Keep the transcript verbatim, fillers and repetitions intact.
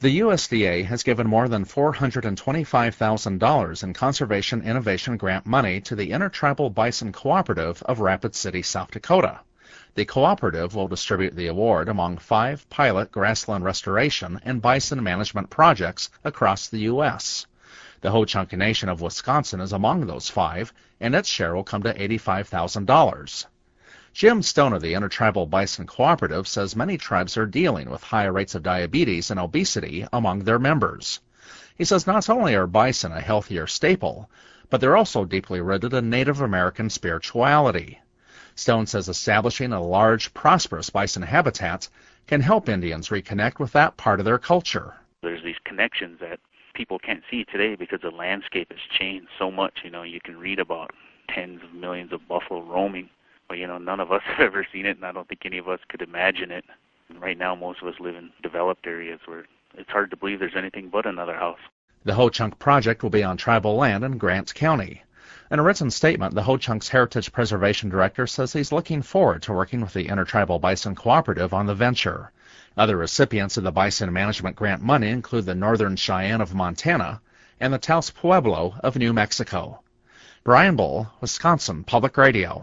The U S D A has given more than four hundred twenty-five thousand dollars in Conservation Innovation Grant money to the Intertribal Bison Cooperative of Rapid City, South Dakota. The cooperative will distribute the award among five pilot grassland restoration and bison management projects across the U S The Ho-Chunk Nation of Wisconsin is among those five, and its share will come to eighty-five thousand dollars. Jim Stone of the Intertribal Bison Cooperative says many tribes are dealing with high rates of diabetes and obesity among their members. He says not only are bison a healthier staple, but they're also deeply rooted in Native American spirituality. Stone says establishing a large, prosperous bison habitat can help Indians reconnect with that part of their culture. There's these connections that people can't see today because the landscape has changed so much. You know, you can read about tens of millions of buffalo roaming, but, you know, none of us have ever seen it, and I don't think any of us could imagine it. And right now, most of us live in developed areas where it's hard to believe there's anything but another house. The Ho-Chunk project will be on tribal land in Grant County. In a written statement, the Ho-Chunk's Heritage Preservation Director says he's looking forward to working with the Intertribal Bison Cooperative on the venture. Other recipients of the Bison Management Grant money include the Northern Cheyenne of Montana and the Taos Pueblo of New Mexico. Brian Bull, Wisconsin Public Radio.